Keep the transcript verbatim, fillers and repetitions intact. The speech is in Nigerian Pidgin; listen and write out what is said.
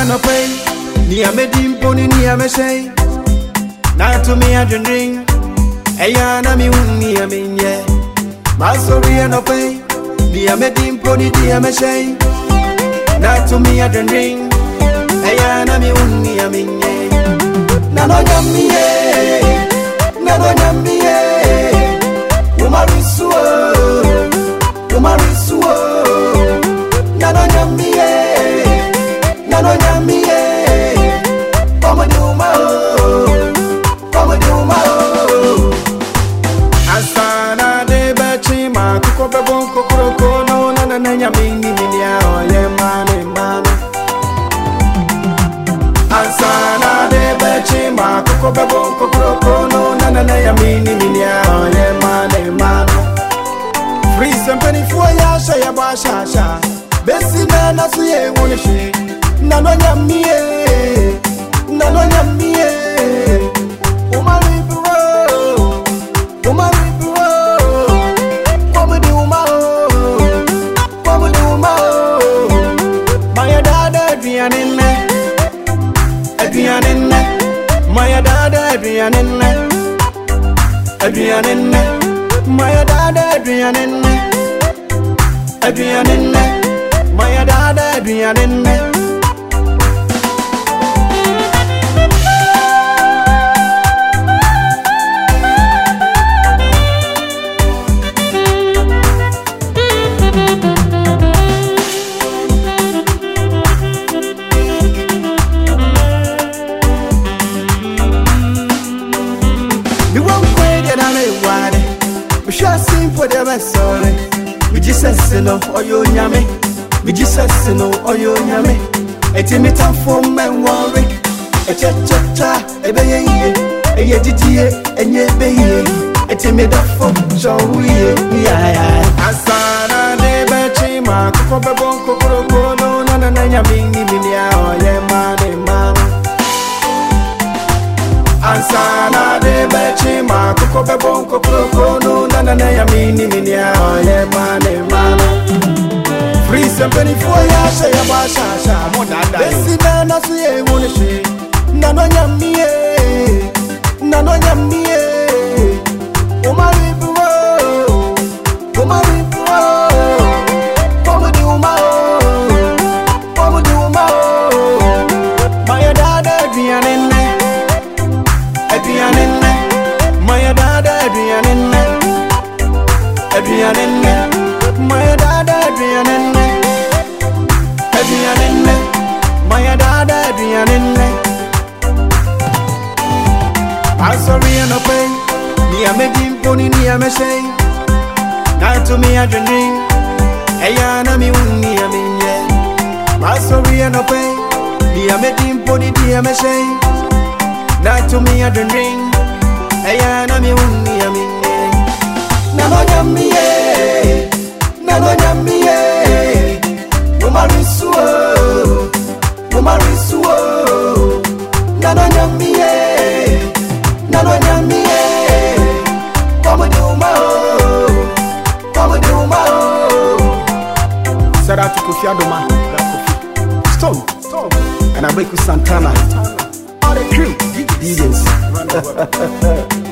no pay. Nia me dimpo ni nia me say. Na to me a drink. Eya na mi uni a mi nye. Ma sorry no pay. Nia me dimpo ni nia me say. Na to me a drink. Eya na mi uni a mi nye. Na no nyami ye. Na no nyami ye. Umarisuo. Umarisuo. Na no nyami ye. Na no nyami ye. Come do ma oh. Come do ma oh. Asana de bachi ma kuko bebon kokoro kono na na na nyami ni ni ya oye mane mane. Asana de bachi ma kuko bebon kokoro kono na na na nyami ni ni ya oye mane mane. Free somebody for ya sha ya ba sha sha. Besi na na su ye woni shi. Na no nyami ye. Na no nyami ye. Umari bro. Umari bro. Come do ma oh. Come do ma oh. My dada Adrianine. Adrianine. My dada Adrianine. Adrianine. My dada Adrianine. Adrianine. My dada Adrianine. We won't quit it on a wide. We shall sing for the best sorry. We just say no, or you nyame. We just say no, or you nyame. A timid time for men worry. A cha cha cha, a bay, a yeti, and ye bay. A timid for so we, yeah. Asana de Bachima, Coco Coco, no, no, no, no, mini, minia, or ye man, man. Ansana de Bachima, Coco Bebon, Coco, no, na na na, mini, minia, ye man, man. Free somebody for ya, say a basha, more than that. Bessie, Nana, say, won't she? Nano Yami, Nano Yami, Omari Bro, Omari Bro, Come do ma oh, Come do ma oh, my dada Adrianine. Adrianine, my dada Adrianine. Adrianine, my dada Adrianine. Adrianine, my dada Adrianine. I'm sorry no pay. Ni a me dimpo ni ni a me say. Na to me a drink. Eya na mi uni a mi nye. I'm sorry no pay. Ni a me dimpo ni ni a me say. Na to me a drink. Eya na mi uni a mi nye. Na no nyami ye. Na no nyami ye. Umarisuo. Umarisuo. Na no nyami ye. Na no nyami ye. Come do ma oh. Come do ma oh. Shout out to Kofi Adoma. Stone. And I make you Santana. All the crew. D Js.